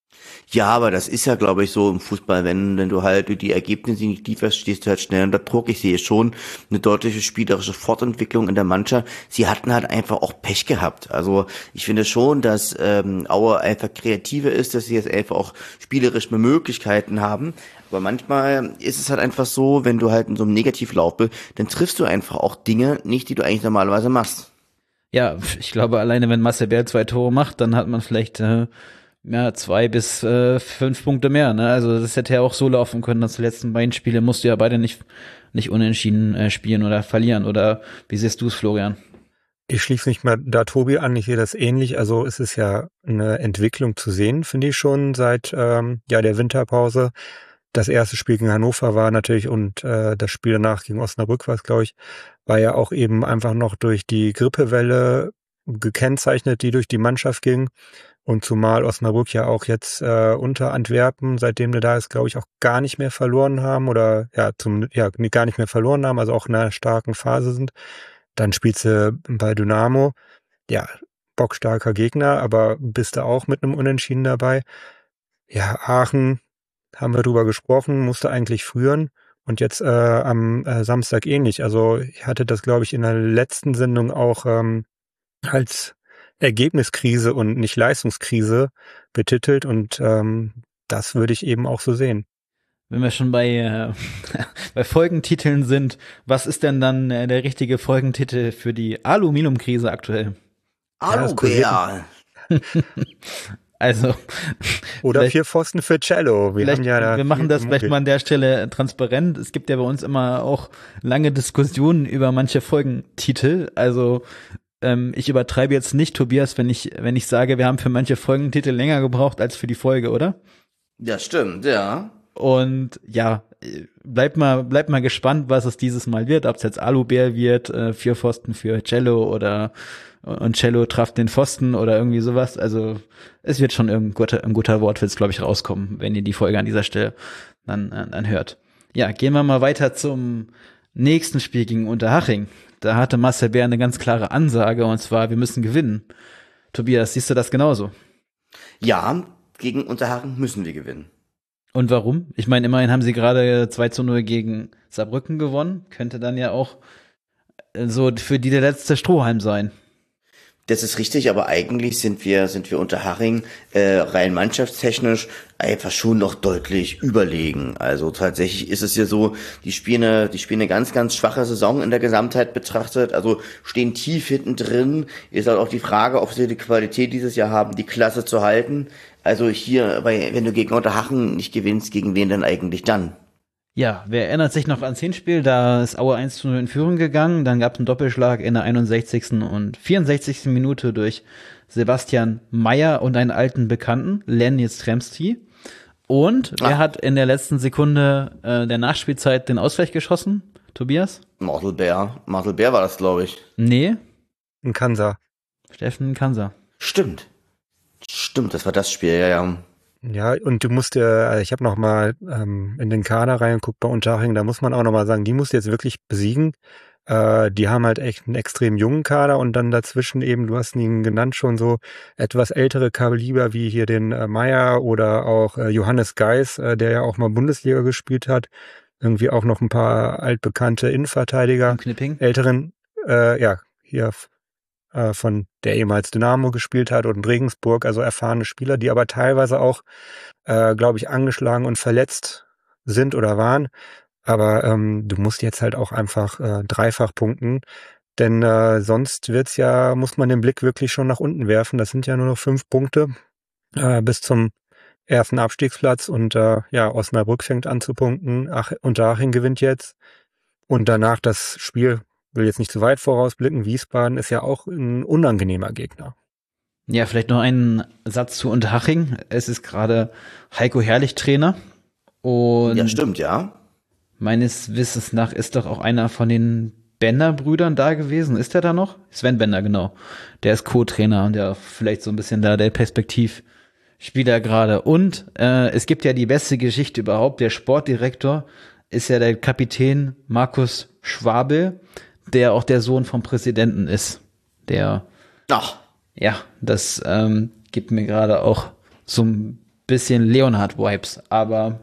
Ja, aber das ist ja, glaube ich, so im Fußball, wenn, wenn du halt durch die Ergebnisse nicht lieferst, stehst du halt schnell unter Druck. Ich sehe schon eine deutliche spielerische Fortentwicklung in der Mannschaft. Sie hatten halt einfach auch Pech gehabt. Also ich finde schon, dass ähm, Aue einfach kreativer ist, dass sie jetzt einfach auch spielerisch mehr Möglichkeiten haben. Aber manchmal ist es halt einfach so, wenn du halt in so einem Negativlauf bist, dann triffst du einfach auch Dinge nicht, die du eigentlich normalerweise machst. Ja, ich glaube, alleine wenn Marcel Bär zwei Tore macht, dann hat man vielleicht äh, ja, zwei bis äh, fünf Punkte mehr. Ne? Also das hätte ja auch so laufen können, dass die letzten beiden Spiele musst du ja beide nicht nicht unentschieden äh, spielen oder verlieren. Oder wie siehst du es, Florian? Ich schließe mich mal da Tobi an, ich sehe das ähnlich. Also es ist ja eine Entwicklung zu sehen, finde ich schon, seit ähm, ja der Winterpause. Das erste Spiel gegen Hannover war natürlich und äh, das Spiel danach gegen Osnabrück war es, glaube ich, war ja auch eben einfach noch durch die Grippewelle gekennzeichnet, die durch die Mannschaft ging. Und zumal Osnabrück ja auch jetzt äh, unter Antwerpen, seitdem wir da ist, glaube ich, auch gar nicht mehr verloren haben oder ja, zum ja gar nicht mehr verloren haben, also auch in einer starken Phase sind. Dann spielst du bei Dynamo, ja, bockstarker Gegner, aber bist du auch mit einem Unentschieden dabei. Ja, Aachen, haben wir drüber gesprochen, musste eigentlich führen und jetzt äh, am äh, Samstag ähnlich. Also ich hatte das, glaube ich, in der letzten Sendung auch ähm, als Ergebniskrise und nicht Leistungskrise betitelt und ähm, das würde ich eben auch so sehen. Wenn wir schon bei äh, bei Folgentiteln sind, was ist denn dann äh, der richtige Folgentitel für die Aluminiumkrise aktuell? Alubär! Also Oder vielleicht- vier Pfosten für Cello. Wir, Vielleicht, haben ja da wir machen viel das vielleicht gemunkelt. mal an der Stelle transparent. Es gibt ja bei uns immer auch lange Diskussionen über manche Folgentitel. Also ähm, ich übertreibe jetzt nicht, Tobias, wenn ich, wenn ich sage, wir haben für manche Folgentitel länger gebraucht als für die Folge, oder? Ja, stimmt, ja. Und ja, bleibt mal, bleibt mal gespannt, was es dieses Mal wird, ob es jetzt Alubär wird, äh, vier Pfosten für Cello oder und Cello traf den Pfosten oder irgendwie sowas. Also es wird schon ein guter, ein guter Wortwitz, glaube ich, rauskommen, wenn ihr die Folge an dieser Stelle dann, äh, dann hört. Ja, gehen wir mal weiter zum nächsten Spiel gegen Unterhaching. Da hatte Marcel Bär eine ganz klare Ansage, und zwar, wir müssen gewinnen. Tobias, siehst du das genauso? Ja, gegen Unterhaching müssen wir gewinnen. Und warum? Ich meine, immerhin haben sie gerade zwei zu null gegen Saarbrücken gewonnen. Könnte dann ja auch so für die der letzte Strohhalm sein. Das ist richtig, aber eigentlich sind wir, sind wir Unterhaching äh, rein mannschaftstechnisch einfach schon noch deutlich überlegen. Also tatsächlich ist es ja so, die spielen eine, die spielen eine ganz, ganz schwache Saison in der Gesamtheit betrachtet, also stehen tief hinten drin. Ist halt auch die Frage, ob sie die Qualität dieses Jahr haben, die Klasse zu halten. Also hier, weil wenn du gegen Unterhaching nicht gewinnst, gegen wen denn eigentlich dann? Ja, wer erinnert sich noch ans Hinspiel? Da ist Aue eins zu null in Führung gegangen. Dann gab es einen Doppelschlag in der einundsechzigsten und vierundsechzigsten Minute durch Sebastian Meyer und einen alten Bekannten, Len Jastrzemski. Und wer Ah. hat in der letzten Sekunde äh, der Nachspielzeit den Ausgleich geschossen? Tobias? Marcel Bär. Marcel Bär war das, glaube ich. Nee, Ein Kansa. Steffen Kanser. Stimmt. Stimmt, das war das Spiel, ja, ja. Ja, und du musst dir, also ich habe noch mal ähm, in den Kader reingeguckt bei Unterhaching, da muss man auch noch mal sagen, die musst du jetzt wirklich besiegen. Äh, die haben halt echt einen extrem jungen Kader und dann dazwischen eben, du hast ihn genannt, schon so etwas ältere Kaliber wie hier den äh, Meier oder auch äh, Johannes Geis, äh, der ja auch mal Bundesliga gespielt hat. Irgendwie auch noch ein paar altbekannte Innenverteidiger. Im Knipping. Älteren, äh, ja, hier äh, von der ehemals Dynamo gespielt hat und Regensburg, also erfahrene Spieler, die aber teilweise auch, äh, glaube ich, angeschlagen und verletzt sind oder waren. Aber ähm, du musst jetzt halt auch einfach äh, dreifach punkten, denn äh, sonst wird's ja, muss man den Blick wirklich schon nach unten werfen. Das sind ja nur noch fünf Punkte äh, bis zum ersten Abstiegsplatz und äh, ja, Osnabrück fängt an zu punkten, Ach, Unterhaching gewinnt jetzt und danach das Spiel, will jetzt nicht zu weit vorausblicken, Wiesbaden ist ja auch ein unangenehmer Gegner. Ja, vielleicht noch einen Satz zu Unterhaching. Es ist gerade Heiko Herrlich Trainer. Und Ja, stimmt, ja. meines Wissens nach ist doch auch einer von den Bender-Brüdern da gewesen. Ist der da noch? Sven Bender, genau. Der ist Co-Trainer und der vielleicht so ein bisschen da der Perspektivspieler gerade. Und äh, es gibt ja die beste Geschichte überhaupt. Der Sportdirektor ist ja der Kapitän Markus Schwabel, der auch der Sohn vom Präsidenten ist. Der, Ach, ja, das ähm, gibt mir gerade auch so ein bisschen Leonhard-Vibes. Aber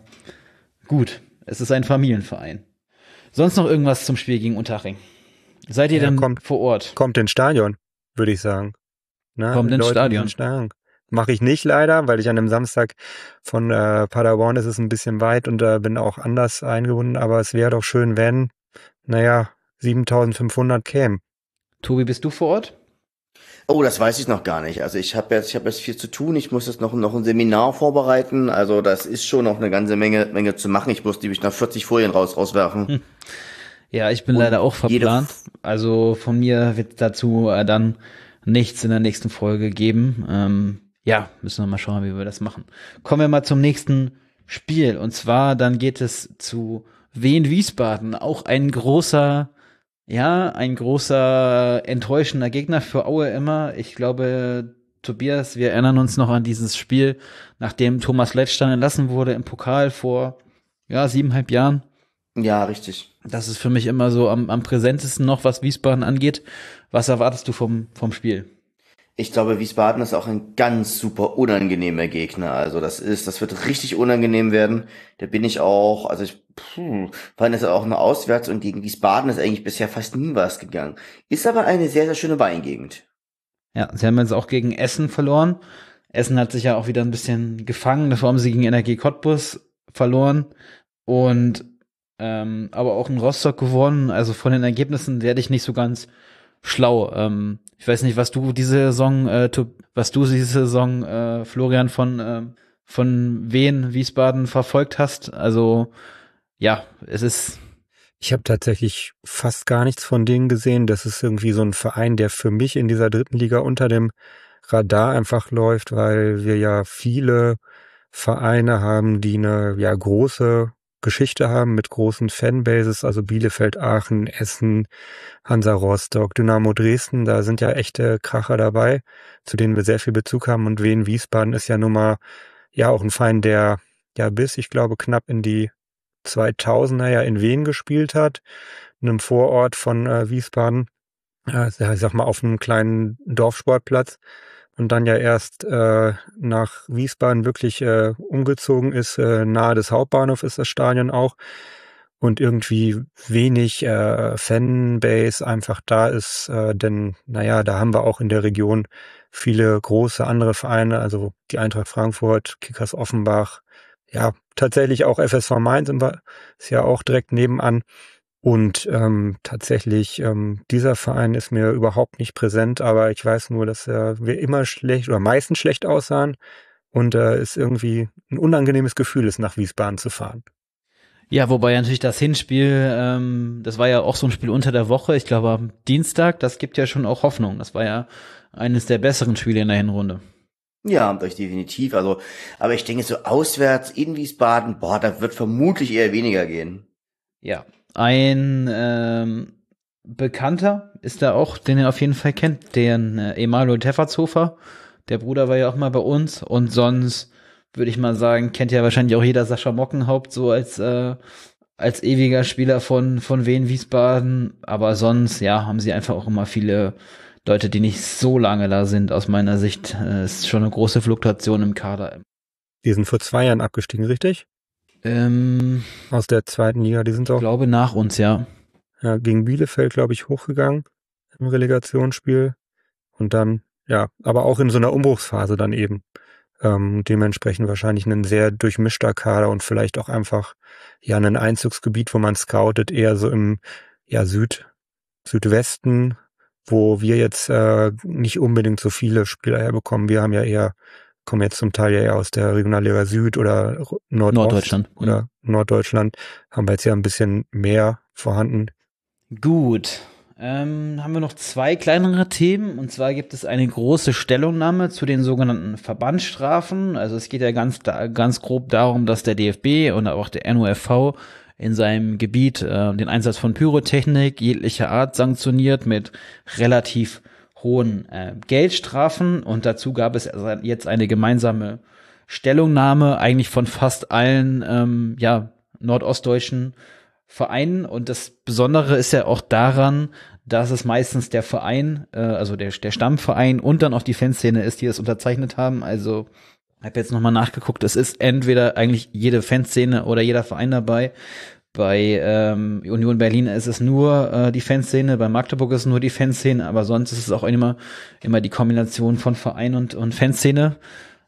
gut, es ist ein Familienverein. Sonst noch irgendwas zum Spiel gegen Unterhaching? Seid ihr Ja, denn kommt- vor Ort? Kommt ins Stadion, würde ich sagen. Na, Kommt ins Leute, Stadion. ins Stadion. Mache ich nicht leider, weil ich an einem Samstag von äh, Paderborn, ist es ein bisschen weit und äh, bin auch anders eingebunden, aber es wäre doch schön, wenn, naja, siebentausendfünfhundert kämen. Tobi, bist du vor Ort? oh, das weiß ich noch gar nicht. Also ich habe jetzt, ich habe jetzt viel zu tun. Ich muss jetzt noch noch ein Seminar vorbereiten. Also das ist schon noch eine ganze Menge Menge zu machen. Ich muss nämlich noch vierzig Folien raus rauswerfen. Hm. Ja, ich bin Und leider auch jede- verplant. Also von mir wird dazu äh, dann nichts in der nächsten Folge geben. Ähm, ja, müssen wir mal schauen, wie wir das machen. Kommen wir mal zum nächsten Spiel. Und zwar dann geht es zu Wien Wiesbaden. Auch ein großer, ja, ein großer enttäuschender Gegner für Aue immer. Ich glaube, Tobias, wir erinnern uns noch an dieses Spiel, nachdem Thomas Letsch dann entlassen wurde im Pokal vor, ja, siebeneinhalb Jahren. Ja, richtig. Das ist für mich immer so am, am präsentesten noch, was Wiesbaden angeht. Was erwartest du vom, vom Spiel? Ich glaube, Wiesbaden ist auch ein ganz super unangenehmer Gegner. Also das ist, das wird richtig unangenehm werden. Da bin ich auch, also ich, puh, vor allem ist es auch eine Auswärts und gegen Wiesbaden ist eigentlich bisher fast nie was gegangen. Ist aber eine sehr, sehr schöne Weingegend. Ja, sie haben jetzt auch gegen Essen verloren. Essen hat sich ja auch wieder ein bisschen gefangen. Davor haben sie gegen Energie Cottbus verloren. Und ähm, aber auch in Rostock gewonnen. Also von den Ergebnissen werde ich nicht so ganz schlau. Ähm, ich weiß nicht, was du diese Saison, äh, tu- was du diese Saison, äh, Florian, von äh, von Wien Wiesbaden verfolgt hast. Also ja, es ist Ich habe tatsächlich fast gar nichts von denen gesehen. Das ist irgendwie so ein Verein, der für mich in dieser dritten Liga unter dem Radar einfach läuft, weil wir ja viele Vereine haben, die eine ja große Geschichte haben mit großen Fanbases, also Bielefeld, Aachen, Essen, Hansa Rostock, Dynamo Dresden, da sind ja echte Kracher dabei, zu denen wir sehr viel Bezug haben. Und Wien Wiesbaden ist ja nun mal ja auch ein Verein, der ja bis, ich glaube, knapp in die zweitausender ja in Wien gespielt hat, in einem Vorort von äh, Wiesbaden, äh, ich sag mal auf einem kleinen Dorfsportplatz, und dann ja erst äh, nach Wiesbaden wirklich äh, umgezogen ist, äh, nahe des Hauptbahnhofs ist das Stadion auch, und irgendwie wenig äh, Fanbase einfach da ist, äh, denn naja, da haben wir auch in der Region viele große andere Vereine, also die Eintracht Frankfurt, Kickers Offenbach, ja, tatsächlich auch F S V Mainz ist ja auch direkt nebenan. Und ähm, tatsächlich, ähm, dieser Verein ist mir überhaupt nicht präsent, aber ich weiß nur, dass äh, wir immer schlecht oder meistens schlecht aussahen und äh, es irgendwie ein unangenehmes Gefühl ist, nach Wiesbaden zu fahren. Ja, wobei ja natürlich das Hinspiel, ähm, das war ja auch so ein Spiel unter der Woche, ich glaube am Dienstag, das gibt ja schon auch Hoffnung. Das war ja eines der besseren Spiele in der Hinrunde. Ja, durch definitiv. Also, aber ich denke, so auswärts in Wiesbaden, boah, da wird vermutlich eher weniger gehen. Ja, ein ähm, Bekannter ist da auch, den ihr auf jeden Fall kennt, den äh, Emanuel Teffertshofer. Der Bruder war ja auch mal bei uns. Und sonst würde ich mal sagen, kennt ja wahrscheinlich auch jeder Sascha Mockenhaupt so als äh, als ewiger Spieler von von Wien Wiesbaden. Aber sonst, ja, haben sie einfach auch immer viele Leute, die nicht so lange da sind, aus meiner Sicht. Äh, ist schon eine große Fluktuation im Kader. Die sind vor zwei Jahren abgestiegen, richtig? Ähm, Aus der zweiten Liga, die sind ich auch glaube nach uns, ja. ja, gegen Bielefeld, glaube ich, hochgegangen im Relegationsspiel. Und dann, ja, aber auch in so einer Umbruchsphase dann eben. Ähm, dementsprechend wahrscheinlich ein sehr durchmischter Kader und vielleicht auch einfach ja ein Einzugsgebiet, wo man scoutet, eher so im ja Süd, Südwesten, wo wir jetzt äh, nicht unbedingt so viele Spieler herbekommen. Wir haben ja eher, kommen jetzt zum Teil ja eher aus der Regionalliga Süd oder Nordost Norddeutschland. oder Norddeutschland, haben wir jetzt ja ein bisschen mehr vorhanden. Gut. Ähm, haben wir noch zwei kleinere Themen, und zwar gibt es eine große Stellungnahme zu den sogenannten Verbandsstrafen. Also es geht ja ganz, ganz grob darum, dass der D F B und auch der N O F V in seinem Gebiet äh, den Einsatz von Pyrotechnik jeglicher Art sanktioniert mit relativ hohen äh, Geldstrafen, und dazu gab es jetzt eine gemeinsame Stellungnahme eigentlich von fast allen ähm, ja nordostdeutschen Vereinen, und das Besondere ist ja auch daran, dass es meistens der Verein, äh, also der, der Stammverein und dann auch die Fanszene ist, die das unterzeichnet haben. Also ich habe jetzt nochmal nachgeguckt, es ist entweder eigentlich jede Fanszene oder jeder Verein dabei. Bei ähm, Union Berlin ist es nur äh, die Fanszene, bei Magdeburg ist es nur die Fanszene, aber sonst ist es auch immer, immer die Kombination von Verein und, und Fanszene.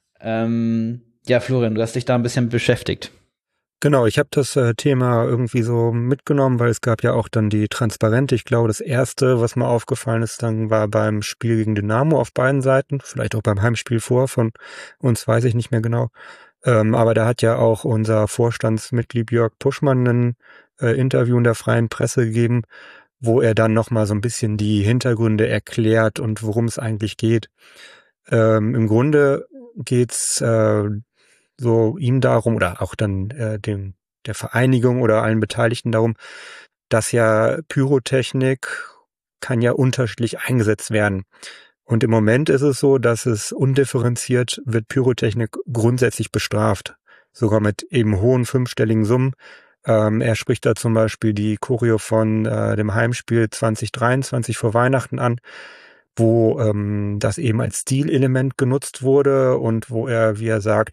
Ähm, ja, Florian, du hast dich da ein bisschen beschäftigt. Genau, ich habe das äh, Thema irgendwie so mitgenommen, weil es gab ja auch dann die Transparente. Ich glaube, das erste, was mir aufgefallen ist, dann war beim Spiel gegen Dynamo auf beiden Seiten, vielleicht auch beim Heimspiel vor von uns, weiß ich nicht mehr genau. Ähm, aber da hat ja auch unser Vorstandsmitglied Jörg Puschmann ein äh, Interview in der Freien Presse gegeben, wo er dann nochmal so ein bisschen die Hintergründe erklärt und worum es eigentlich geht. Ähm, im Grunde geht's äh, so ihm darum oder auch dann äh, dem der Vereinigung oder allen Beteiligten darum, dass ja Pyrotechnik kann ja unterschiedlich eingesetzt werden. Und im Moment ist es so, dass es undifferenziert wird Pyrotechnik grundsätzlich bestraft, sogar mit eben hohen fünfstelligen Summen. Ähm, er spricht da zum Beispiel die Choreo von äh, dem Heimspiel zwanzig dreiundzwanzig vor Weihnachten an, wo ähm, das eben als Stilelement genutzt wurde und wo er, wie er sagt,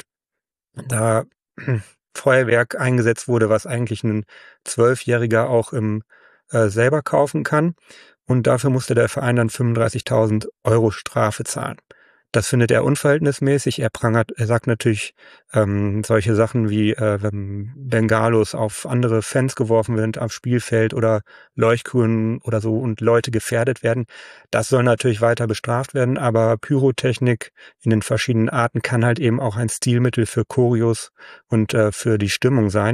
da Feuerwerk eingesetzt wurde, was eigentlich ein Zwölfjähriger auch im äh, selber kaufen kann. Und dafür musste der Verein dann fünfunddreißigtausend Euro Strafe zahlen. Das findet er unverhältnismäßig. Er prangert, er sagt natürlich ähm, solche Sachen wie, äh, wenn Bengalos auf andere Fans geworfen werden, auf Spielfeld oder Leuchtgrün oder so und Leute gefährdet werden. Das soll natürlich weiter bestraft werden, aber Pyrotechnik in den verschiedenen Arten kann halt eben auch ein Stilmittel für Choreos und äh, für die Stimmung sein.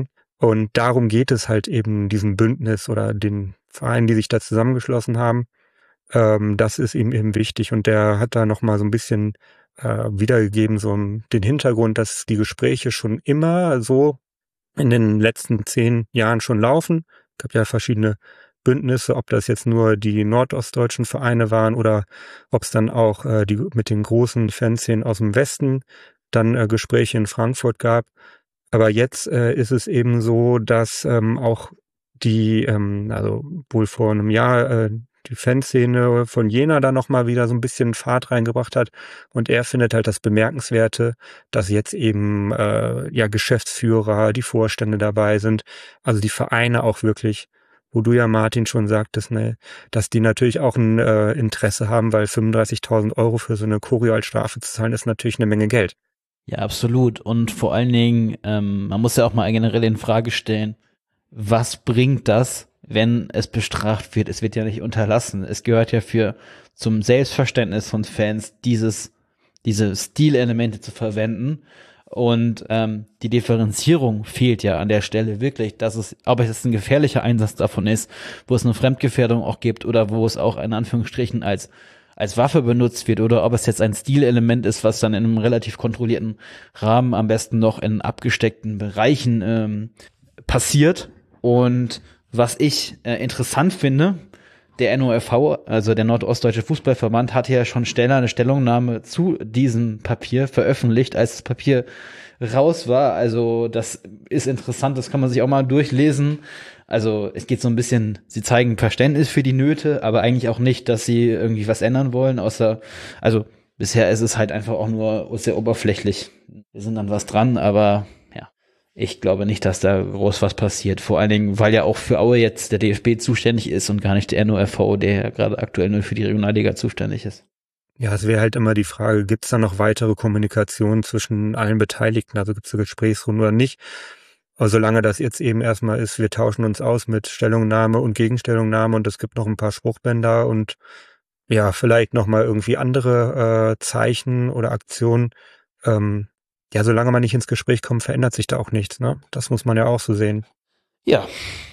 Und darum geht es halt eben diesem Bündnis oder den Vereinen, die sich da zusammengeschlossen haben. Ähm, das ist ihm eben wichtig. Und der hat da nochmal so ein bisschen äh, wiedergegeben, so den Hintergrund, dass die Gespräche schon immer so in den letzten zehn Jahren schon laufen. Es gab ja verschiedene Bündnisse, ob das jetzt nur die nordostdeutschen Vereine waren oder ob es dann auch äh, die mit den großen Fanszenen aus dem Westen dann äh, Gespräche in Frankfurt gab. Aber jetzt äh, ist es eben so, dass ähm, auch die, ähm, also wohl vor einem Jahr äh, die Fanszene von Jena da nochmal wieder so ein bisschen Fahrt reingebracht hat. Und er findet halt das Bemerkenswerte, dass jetzt eben äh, ja Geschäftsführer, die Vorstände dabei sind, also die Vereine auch wirklich, wo du ja, Martin, schon sagtest, ne, dass die natürlich auch ein äh, Interesse haben, weil fünfunddreißigtausend Euro für so eine Choreo als Strafe zu zahlen, ist natürlich eine Menge Geld. Ja, absolut. Und vor allen Dingen, ähm, man muss ja auch mal generell in Frage stellen, was bringt das, wenn es bestraft wird? Es wird ja nicht unterlassen. Es gehört ja für zum Selbstverständnis von Fans, dieses diese Stilelemente zu verwenden. Und ähm, die Differenzierung fehlt ja an der Stelle wirklich, dass es, ob es ein gefährlicher Einsatz davon ist, wo es eine Fremdgefährdung auch gibt oder wo es auch in Anführungsstrichen als als Waffe benutzt wird oder ob es jetzt ein Stilelement ist, was dann in einem relativ kontrollierten Rahmen am besten noch in abgesteckten Bereichen ähm, passiert. Und was ich äh, interessant finde, der N O F V, also der Nordostdeutsche Fußballverband, hatte ja schon schneller eine Stellungnahme zu diesem Papier veröffentlicht, als das Papier raus war. Also das ist interessant, das kann man sich auch mal durchlesen. Also es geht so ein bisschen, sie zeigen Verständnis für die Nöte, aber eigentlich auch nicht, dass sie irgendwie was ändern wollen, außer, also bisher ist es halt einfach auch nur sehr oberflächlich. Wir sind dann was dran, aber ja, ich glaube nicht, dass da groß was passiert. Vor allen Dingen, weil ja auch für Aue jetzt der D F B zuständig ist und gar nicht der N O F V, der ja gerade aktuell nur für die Regionalliga zuständig ist. Ja, es wäre halt immer die Frage, gibt es da noch weitere Kommunikation zwischen allen Beteiligten, also gibt es eine Gesprächsrunde oder nicht? Aber solange das jetzt eben erstmal ist, wir tauschen uns aus mit Stellungnahme und Gegenstellungnahme und es gibt noch ein paar Spruchbänder und ja, vielleicht nochmal irgendwie andere äh, Zeichen oder Aktionen. Ähm, ja, solange man nicht ins Gespräch kommt, verändert sich da auch nichts, ne? Das muss man ja auch so sehen. Ja,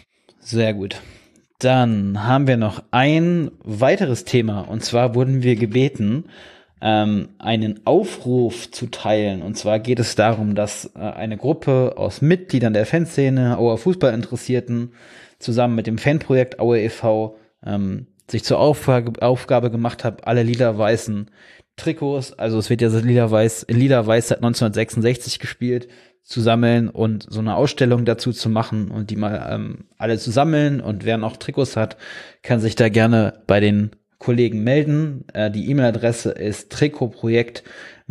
sehr gut. Dann haben wir noch ein weiteres Thema und zwar wurden wir gebeten, ähm, einen Aufruf zu teilen. Und zwar geht es darum, dass äh, eine Gruppe aus Mitgliedern der Fanszene, Auer Fußballinteressierten, zusammen mit dem Fanprojekt Aue e V ähm, sich zur Aufgabe, Aufgabe gemacht hat, alle lila-weißen Trikots, also es wird ja lila-weiß, in lila-weiß seit neunzehnhundertsechsundsechzig gespielt, zu sammeln und so eine Ausstellung dazu zu machen und die mal ähm, alle zu sammeln. Und wer noch Trikots hat, kann sich da gerne bei den Kollegen melden. Äh, die E-Mail-Adresse ist trikotprojekt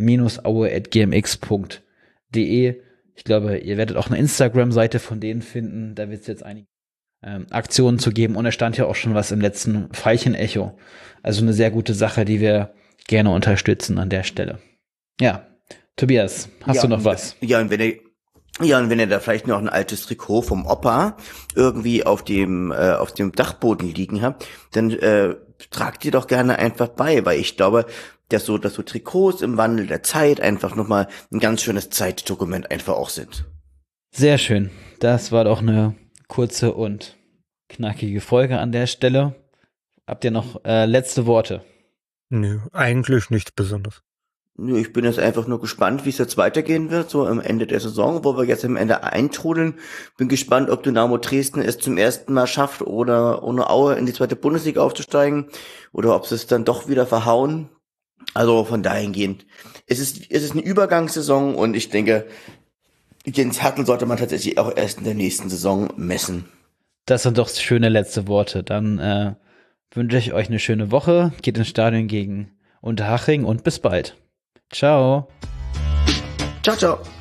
aue at g m x punkt d e. Ich glaube, ihr werdet auch eine Instagram-Seite von denen finden. Da wird es jetzt einige ähm, Aktionen zu geben. Und es stand ja auch schon was im letzten Veilchen-Echo. Also eine sehr gute Sache, die wir gerne unterstützen an der Stelle. Ja, Tobias, hast ja, du noch was? Ja, und wenn ihr Ja, und wenn ihr da vielleicht noch ein altes Trikot vom Opa irgendwie auf dem äh, auf dem Dachboden liegen habt, dann äh, tragt ihr doch gerne einfach bei, weil ich glaube, dass so, dass so Trikots im Wandel der Zeit einfach nochmal ein ganz schönes Zeitdokument einfach auch sind. Sehr schön. Das war doch eine kurze und knackige Folge an der Stelle. Habt ihr noch äh, letzte Worte? Nö, eigentlich nichts Besonderes. Nö, ich bin jetzt einfach nur gespannt, wie es jetzt weitergehen wird, so am Ende der Saison, wo wir jetzt am Ende eintrudeln. Bin gespannt, ob Dynamo Dresden es zum ersten Mal schafft, oder ohne Aue in die zweite Bundesliga aufzusteigen, oder ob sie es dann doch wieder verhauen. Also von dahingehend. Es ist, es ist eine Übergangssaison und ich denke, Jens Hertel sollte man tatsächlich auch erst in der nächsten Saison messen. Das sind doch schöne letzte Worte. Dann äh, wünsche ich euch eine schöne Woche. Geht ins Stadion gegen Unterhaching und bis bald. Ciao. Ciao, ciao.